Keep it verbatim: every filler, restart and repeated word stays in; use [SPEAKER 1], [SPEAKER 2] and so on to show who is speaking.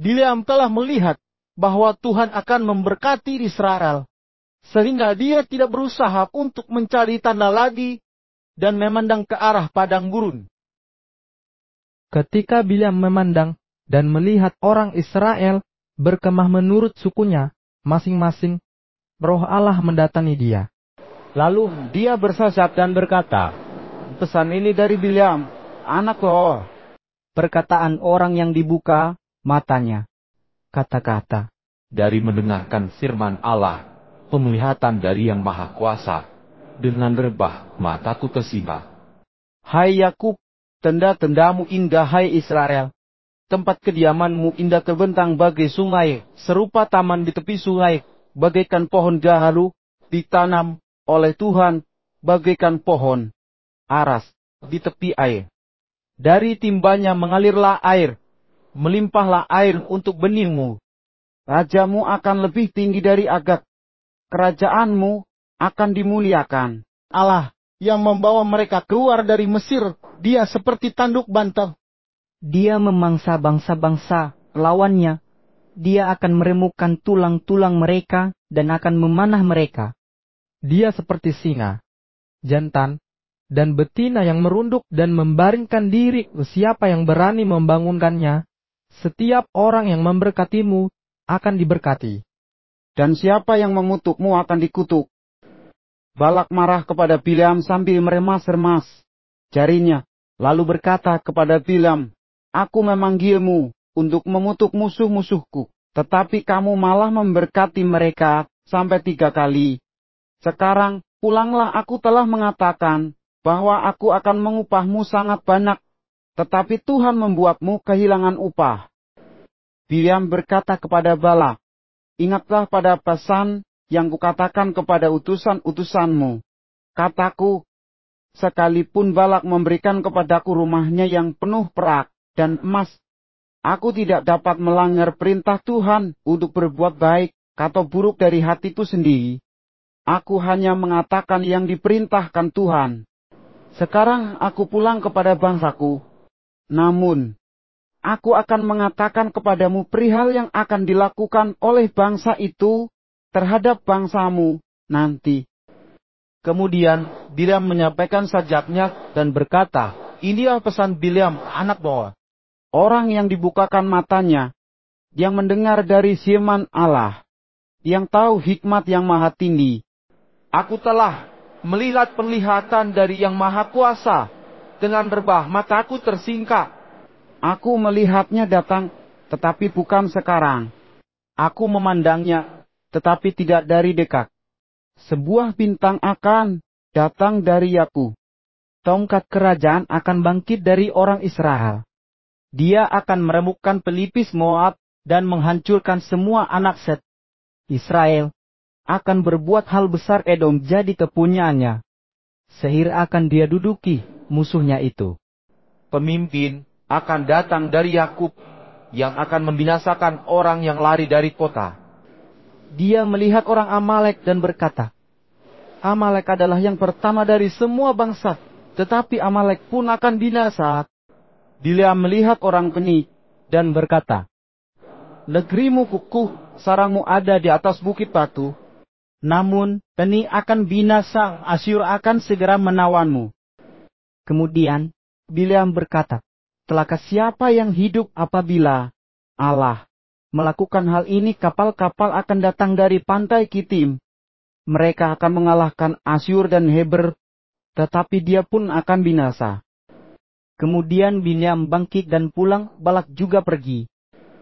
[SPEAKER 1] Bileam telah melihat bahwa Tuhan akan memberkati Israel, sehingga dia tidak berusaha untuk mencari tanda lagi dan memandang ke arah padang gurun.
[SPEAKER 2] Ketika Bileam memandang dan melihat orang Israel berkemah menurut sukunya masing-masing, Roh Allah mendatangi dia.
[SPEAKER 3] Lalu dia bersajat dan berkata, "Pesan ini dari Bileam, anak Beor."
[SPEAKER 4] Perkataan orang yang dibuka matanya. Kata-kata,
[SPEAKER 5] dari mendengarkan firman Allah, penglihatan dari Yang Maha Kuasa, dengan rebah mataku tersiba.
[SPEAKER 3] Hai Yakub, tenda-tendamu indah hai Israel. Tempat kediamanmu indah terbentang bagai sungai, serupa taman di tepi sungai, bagaikan pohon gaharu, ditanam oleh Tuhan, bagaikan pohon aras di tepi air. Dari timbanya mengalirlah air, melimpahlah air untuk benihmu. Rajamu akan lebih tinggi dari Agag, kerajaanmu akan dimuliakan.
[SPEAKER 1] Allah yang membawa mereka keluar dari Mesir, dia seperti tanduk bantal.
[SPEAKER 4] Dia memangsa bangsa-bangsa lawannya. Dia akan meremukkan tulang-tulang mereka dan akan memanah mereka.
[SPEAKER 2] Dia seperti singa, jantan, dan betina yang merunduk dan membaringkan diri ke siapa yang berani membangunkannya. Setiap orang yang memberkatimu akan diberkati.
[SPEAKER 3] Dan siapa yang mengutukmu akan dikutuk. Balak marah kepada Bileam sambil meremas-remas jarinya, lalu berkata kepada Bileam, "Aku memanggilmu untuk mengutuk musuh-musuhku, tetapi kamu malah memberkati mereka sampai tiga kali. Sekarang, pulanglah, aku telah mengatakan bahwa aku akan mengupahmu sangat banyak, tetapi Tuhan membuatmu kehilangan upah." Bileam berkata kepada Balak, "Ingatlah pada pesan yang kukatakan kepada utusan-utusanmu. Kataku, sekalipun Balak memberikan kepadaku rumahnya yang penuh perak dan emas, aku tidak dapat melanggar perintah Tuhan untuk berbuat baik atau buruk dari hatiku sendiri. Aku hanya mengatakan yang diperintahkan Tuhan. Sekarang aku pulang kepada bangsaku. Namun, aku akan mengatakan kepadamu perihal yang akan dilakukan oleh bangsa itu terhadap bangsamu nanti."
[SPEAKER 1] Kemudian Bileam menyampaikan sajatnya dan berkata, "Inilah pesan Bileam anak Beor."
[SPEAKER 3] Orang yang dibukakan matanya, yang mendengar dari firman Allah, yang tahu hikmat yang maha tinggi.
[SPEAKER 1] "Aku telah melihat penglihatan dari Yang Maha Kuasa, dengan rebah mataku tersingkap.
[SPEAKER 3] Aku melihatnya datang, tetapi bukan sekarang. Aku memandangnya, tetapi tidak dari dekat. Sebuah bintang akan datang dari Yakub.
[SPEAKER 4] Tongkat kerajaan akan bangkit dari orang Israel. Dia akan meremukkan pelipis Moab dan menghancurkan semua anak Set. Israel akan berbuat hal besar Edom jadi kepunyaannya. Seir akan dia duduki musuhnya itu.
[SPEAKER 5] Pemimpin akan datang dari Yakub yang akan membinasakan orang yang lari dari kota."
[SPEAKER 4] Dia melihat orang Amalek dan berkata,
[SPEAKER 3] "Amalek adalah yang pertama dari semua bangsa, tetapi Amalek pun akan binasa." Bileam melihat orang Keni dan berkata, "Negerimu kukuh, sarangmu ada di atas bukit batu. Namun, Keni akan binasa, Asyur akan segera menawanmu."
[SPEAKER 4] Kemudian, Bileam berkata, "Celaka siapa yang hidup apabila Allah melakukan hal ini, kapal-kapal akan datang dari pantai Kitim. Mereka akan mengalahkan Asyur dan Heber, tetapi dia pun akan binasa." Kemudian Bileam bangkit dan pulang, Balak juga pergi.